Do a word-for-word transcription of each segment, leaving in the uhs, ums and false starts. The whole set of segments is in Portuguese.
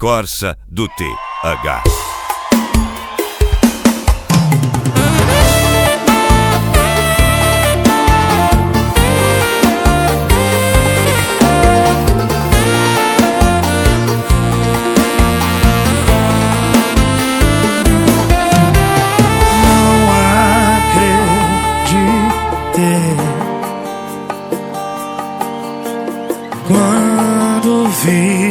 Corsa do T H. Quando vi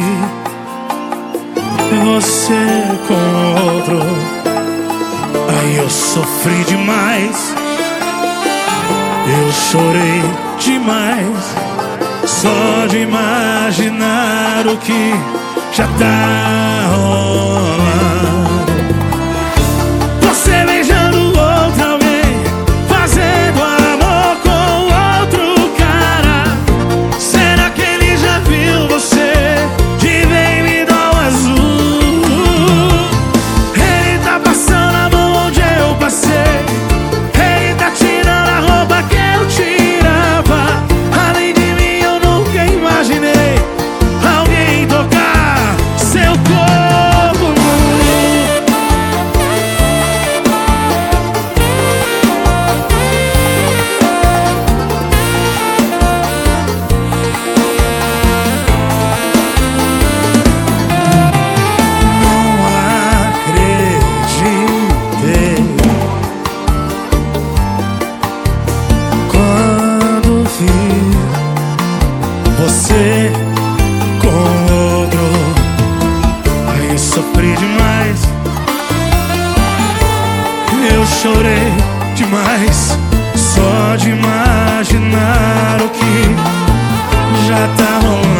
você com outro, aí eu sofri demais, eu chorei demais, só de imaginar o que já tá rolando. Você beijando outra alguém, fazendo amor com outro cara. Será que ele já viu você de baby doll azul? Ele tá passando a mão onde eu passei, ele tá tirando a roupa que eu tirava. Além de mim eu nunca imaginei alguém tocar seu corpo nu. Você com outro, aí eu sofri demais, eu chorei demais, só de imaginar o que já tá rolando.